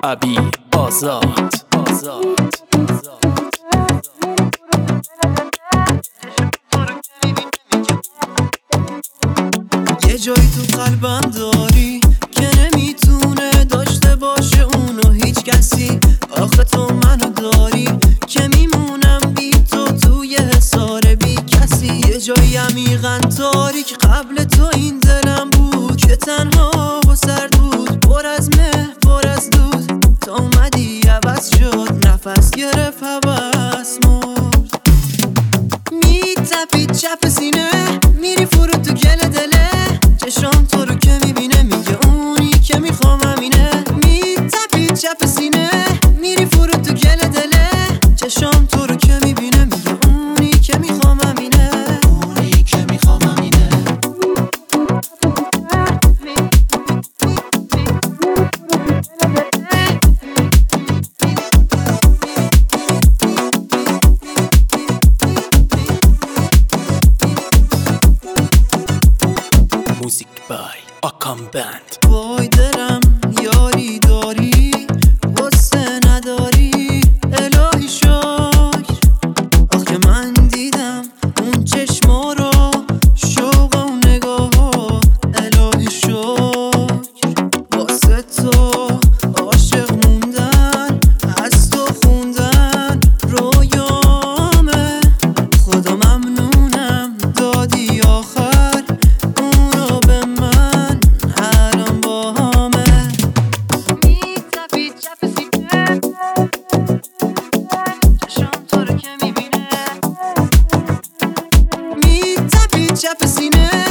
ابی آزاد یه جایی تو قلبم داری که نمیتونه داشته باشه اونو هیچ کسی. آخه تو منو داری که میمونم بی تو توی حصار بی کسی. یه جایی عمیقاً تاریک قبل تو این دلم بود که تنها و سرد بود، پر از مه پر از دود. تا اومدی عوض شد، نفس گرفت هوس مرد. میتپید چپ سینه، میری فرو تو گل دله. چشام تو رو که میبینه میگه اونی که میخوام همینه. میتپید چپ سینه، میری فرو تو گل دله. چشام تو رو که میبینه میگه اونی که میخوام همینه. اونی که میخوام همینه. موزیک بای آکام بند. وای دلم یاری داری واسه نداری، الهی شکر. آخه من دیدم اون چشما رو، شوق و نگاه ها، الهی شکر. واسه تو عاشق موندن، از تو خوندن رویامه. خدا ممنونم دادی آخر اونو به من، الان با همه. میتپید چپ سینه، چشام تو رو که میبینه. میتپید چپ سینه،